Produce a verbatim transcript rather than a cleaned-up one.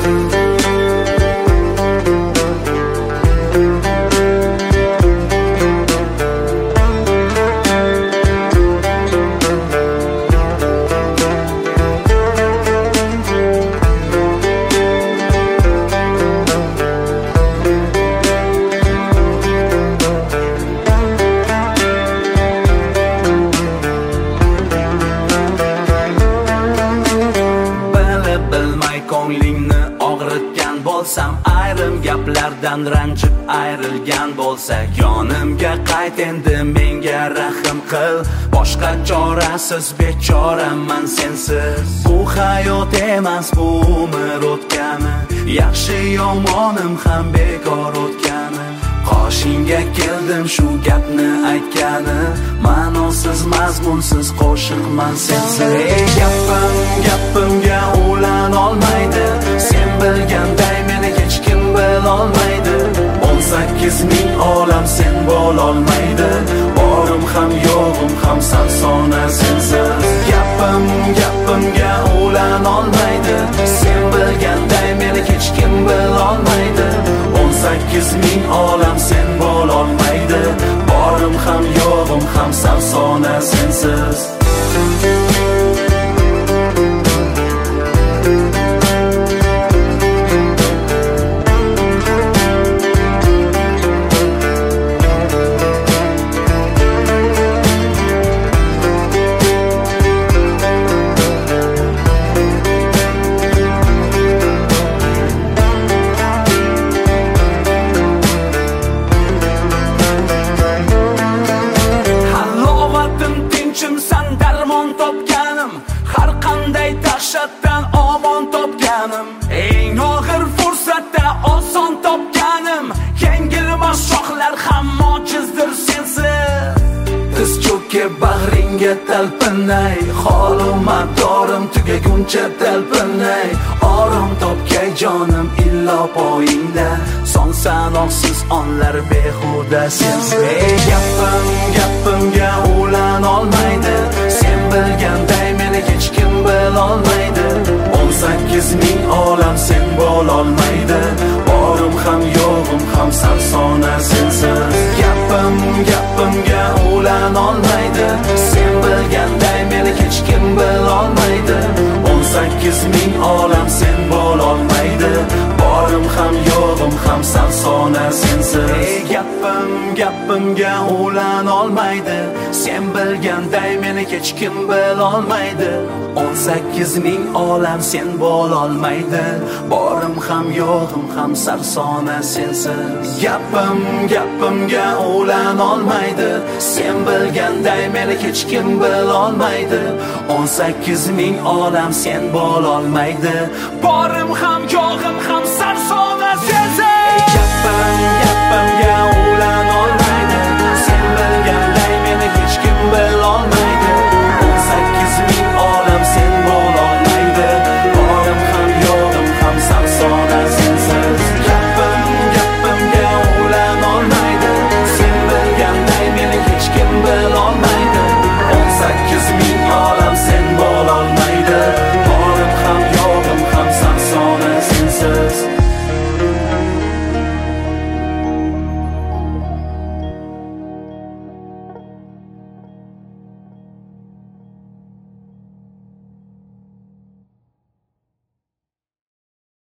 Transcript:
ko'nglingni og'ritgan bo'lsam, ayrim gaplardan ranjib ayrilgan bo'lsak, yonimga qayt endi, menga rahim qil. Boshqa chorasiz bechoraman sensiz. Bu hayot emas, bu umr o'tgani, yaxshi yomonim ham bekor o'tgani. Qoshingga keldim shu gapni aytgani, ma'nosiz mazmunsiz qo'shiqman sensiz. Ey gapim gapimga ulan olmaydi, sen bilganday meni hech kim bilolmaydi. o'n sakkiz ming olam sen bo'lolmaydi, borim ham yo'g'im ham sarsona sensiz. Gapim gapimga ulan olmaydi, sen bilganday meni hech kim bilolmaydi. o'n sakkiz ming olam sen bo'lolmaydi, borim ham yo'g'im ham sarsona sensiz. Sen darmon topganim, har qanday dahshatdan omon topganim, eng og'ir fursatda oson topganim, yengilmas shohlar ham mojizdir sensiz. Tiz cho'kib bag'ringga talpinay, holim madorim tugaguncha talpinay. Orom topgay jonim illo poyingda, son sanoqsiz onlar behuda sensiz. Ey gapim gapimga ulan olmaydi, sen bilganday meni hech kim bilolmaydi. o'n sakkiz ming olam sen bo'lolmaydi, borim ham yo'g'im ham sarsona sensiz. Gapim gapimga ulan olmaydi, sen bilganday meni hech kim bilolmaydi. o'n sakkiz ming olam sen bo'lolmaydi, borim ham yo'g'im ham sarsona sensiz. Ey gapim gapimga ulan olmaydi, sen bilganday meni hech kim bilolmaydi. o'n sakkiz ming olam sen bo'lolmaydi, borim ham yo'g'im ham sarsona sensiz. Gapim gapimga ulan olmaydi, sen bilganday meni hech kim bilolmaydi. o'n sakkiz ming olam sen bo'lolmaydi, borim ham yo'g'im ham sarsona sensiz.